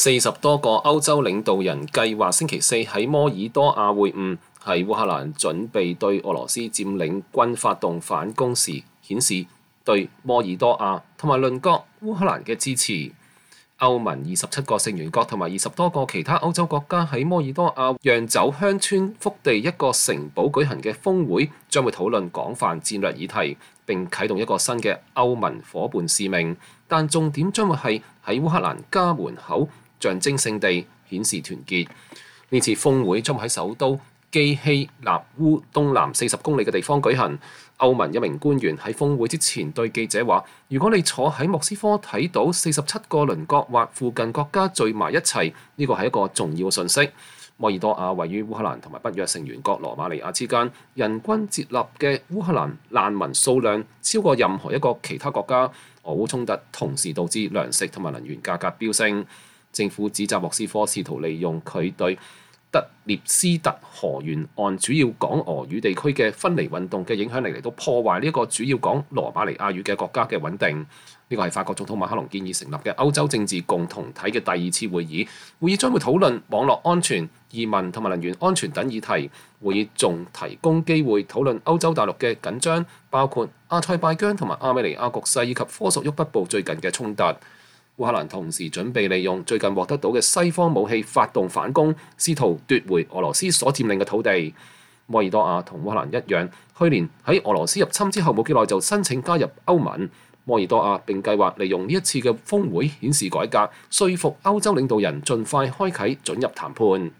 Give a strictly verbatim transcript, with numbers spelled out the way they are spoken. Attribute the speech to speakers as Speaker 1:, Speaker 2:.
Speaker 1: 四十多個歐洲領導人計劃星期四喺摩爾多瓦會晤，喺烏克蘭準備對俄羅斯佔領軍發動反攻時，顯示對摩爾多瓦同埋鄰國烏克蘭嘅支持。歐盟二十七個成員國同埋二十多個其他歐洲國家喺摩爾多瓦釀酒鄉村腹地一個城堡舉行嘅峰會，將會討論廣泛戰略議題，並啟動一個新嘅歐盟夥伴使命。但重點將會係喺烏克蘭家門口象徵性地顯示團結。呢次峰會將會喺首都基希納烏東南四十公里嘅地方舉行。歐盟一名官員喺峰會之前對記者話：如果你坐喺莫斯科睇到四十七個鄰國或附近國家聚埋一齊，呢個係一個重要訊息。摩爾多瓦位於烏克蘭同埋北約成員國羅馬尼亞之間，人均接納嘅烏克蘭難民數量超過任何一個其他國家。俄烏衝突同時導致糧食同埋能源價格飆升。政府指責莫斯科試圖利用佢對德涅斯特河沿岸主要講俄語地區嘅分離運動嘅影響力嚟到破壞呢一個主要講羅馬尼亞語嘅國家嘅穩定。呢個係法國總統馬克龍建議成立嘅歐洲政治共同體嘅第二次會議。會議將會討論網絡安全、移民同埋能源安全等議題。會議仲提供機會討論歐洲大陸嘅緊張，包括阿塞拜疆同埋亞美尼亞局勢以及科索沃北部最近嘅衝突。烏克蘭同時準備利用最近獲得到嘅西方武器發動反攻，試圖奪回俄羅斯所佔領嘅土地。摩爾多瓦同烏克蘭一樣，去年喺俄羅斯入侵之後冇幾耐就申請加入歐盟。摩爾多瓦並計劃利用呢一次嘅峰會顯示改革，說服歐洲領導人盡快開啟准入談判。